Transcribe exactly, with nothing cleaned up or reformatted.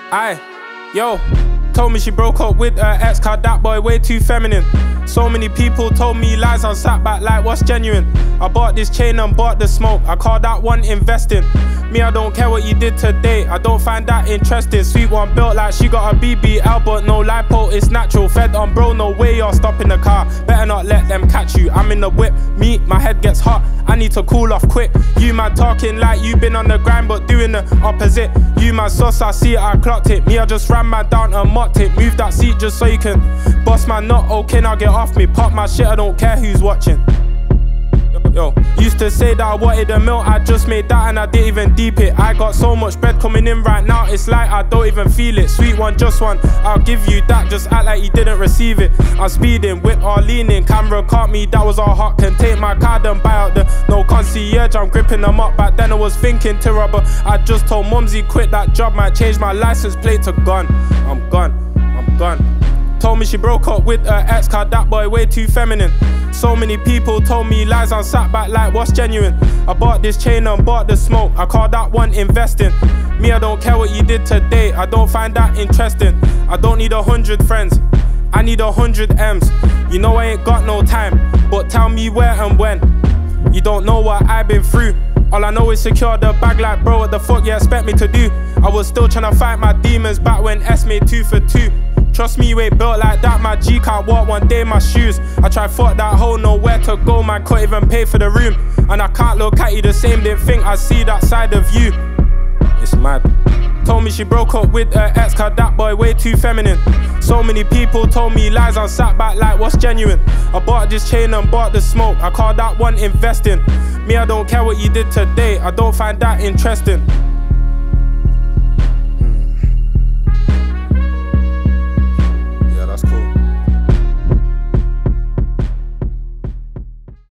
Aye, yo, told me she broke up with her ex, cause that boy way too feminine. So many people told me lies, I sat back like what's genuine. I bought this chain and bought the smoke, I call that one investing. Me, I don't care what you did today, I don't find that interesting. Sweet one built like she got a B B L, but no lipo, it's natural. Fed on bro, no way you're stopping the car. Better not let them catch you, I'm in the whip. Me, my head gets hot, I need to cool off quick. You man talking like you been on the grind, but doing the opposite. You man sus, I see it, I clocked it. Me, I just ran man down and mocked it. Move that seat just so you can boss man, not okay, now get off me. Pop my shit, I don't care who's watching. Yo, used to say that I wanted a meal, I just made that and I didn't even deep it. I got so much bread coming in right now, it's like I don't even feel it. Sweet one, just one, I'll give you that, just act like you didn't receive it. I'm speeding, whip or leaning, camera caught me, that was all hot. Can take my card and buy out the no concierge, I'm gripping them up. Back then I was thinking to rubber, I just told Mumsy quit that job, might change my license plate to gone. I'm gone, I'm gone. Told me she broke up with her ex, cause that boy way too feminine. So many people told me lies, I sat back like what's genuine. I bought this chain and bought the smoke, I call that one investing. Me, I don't care what you did today, I don't find that interesting. I don't need a hundred friends, I need a hundred M's. You know I ain't got no time, but tell me where and when. You don't know what I've been through, all I know is secure the bag like bro, what the fuck you expect me to do? I was still tryna fight my demons back when S made two for two. Trust me, you ain't built like that, my G can't walk one day in my shoes. I try fuck that hole, nowhere to go, man, couldn't even pay for the room. And I can't look at you the same, didn't think I see that side of you. It's mad. Told me she broke up with her ex, cause that boy way too feminine. So many people told me lies, I sat back like what's genuine. I bought this chain and bought the smoke, I call that one investing. Me, I don't care what you did today, I don't find that interesting.